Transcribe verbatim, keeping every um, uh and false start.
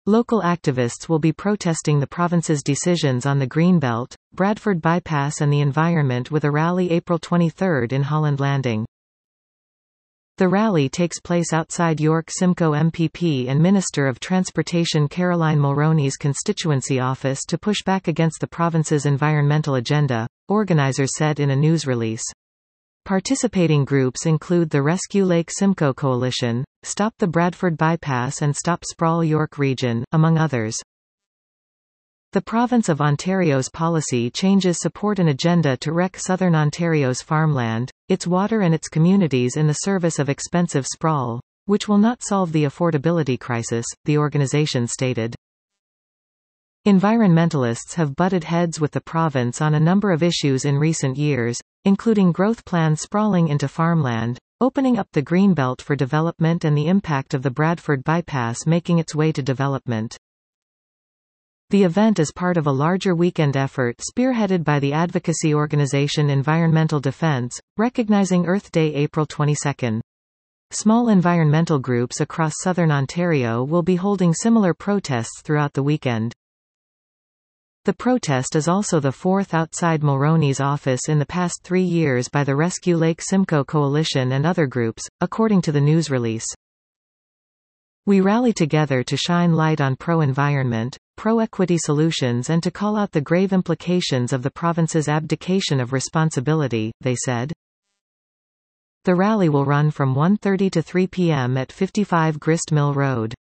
Local activists will be protesting the province's decisions on the Greenbelt, Bradford Bypass and the environment with a rally April twenty-third in Holland Landing. The rally takes place outside York Simcoe M P P and Minister of Transportation Caroline Mulroney's constituency office to push back against the province's environmental agenda, organisers said in a news release. Participating groups include the Rescue Lake Simcoe Coalition, Stop the Bradford Bypass and Stop Sprawl York Region, among others. The province of Ontario's policy changes support an agenda to wreck southern Ontario's farmland, its water and its communities in the service of expensive sprawl, which will not solve the affordability crisis, the organisation stated. Environmentalists have butted heads with the province on a number of issues in recent years, including growth plans sprawling into farmland, opening up the Greenbelt for development and the impact of the Bradford Bypass making its way to development. The event is part of a larger weekend effort spearheaded by the advocacy organisation Environmental Defence, recognizing Earth Day April twenty-second. Small environmental groups across southern Ontario will be holding similar protests throughout the weekend. The protest is also the fourth outside Mulroney's office in the past three years by the Rescue Lake Simcoe Coalition and other groups, according to the news release. We rally together to shine light on pro-environment, pro-equity solutions and to call out the grave implications of the province's abdication of responsibility, they said. The rally will run from one thirty to three p m at fifty-five Grist Mill Road.